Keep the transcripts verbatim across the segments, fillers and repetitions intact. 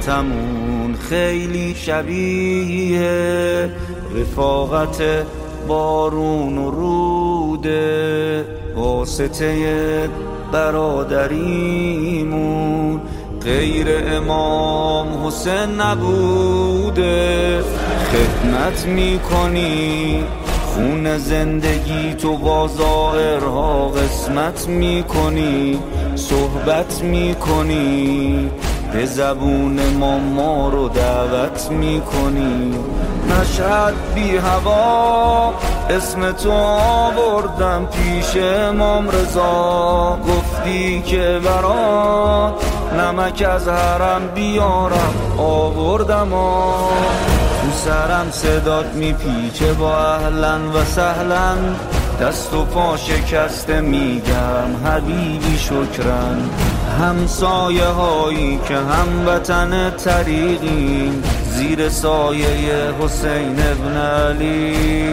رفاقتمون خیلی شبیه رفاقت بارون و روده، واسطه برادریمون غیر امام حسین نبوده. خدمت میکنی خون زندگی تو با ظاهرها قسمت میکنی، صحبت میکنی به زبون ما ما رو دعوت میکنی. مشهد بی هوا اسم تو آوردم پیش امام رضا، گفتی که برات نمک از حرم بیارم آوردم آ. تو سرم صدات میپیچه با اهلا و سهلا، دست و پا شکسته میگم حبیبی شکرن. همسایه هایی که هموطن طریقیم زیر سایه حسین ابن علی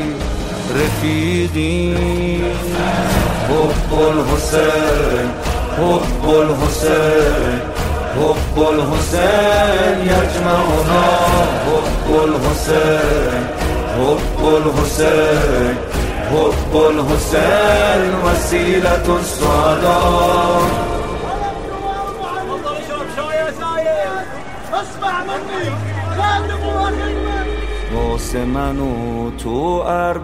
رفیقیم. حب الحسین حب الحسین حب الحسین یجمعنا، حب الحسین حب الحسین حب الحسین وسیلة السعداء. واسه من و تو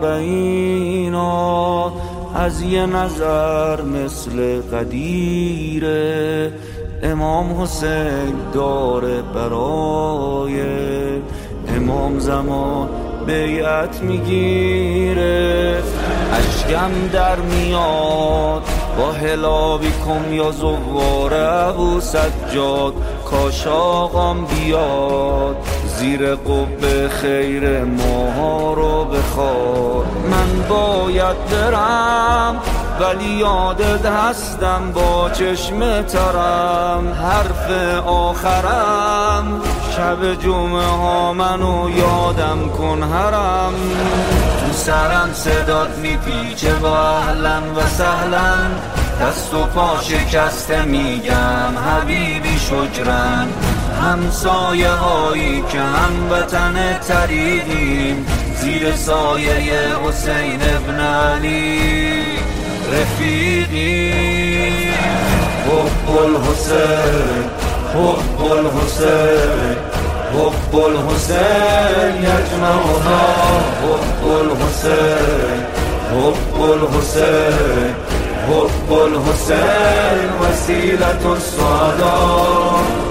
اربعینا از یه نظر مثل قدیره، امام حسین داره برای امام زمان بیعت میگیره. اشکم در میاد با هلابی کم یا زوار ابو سجاد، کاش آقام بیاد زیر قبه خیر ماها رو بخواد. من باید برم ولی یادت هستم با چشم ترم، حرف آخرم شب جمعه ها منو یادم کن هرم. تو سرم صدات میپیچه با اهلا و سهلا، دست و پا شکسته میگم حبیبی شکرن. همسایه هایی که هموطن طریقیم زیر سایه حسین ابن علی رفیقیم. حب الحسین حب الحسین حب الحسین یجمعنا، حب الحسین حب الحسین حب الحسین وسیلة السعداء.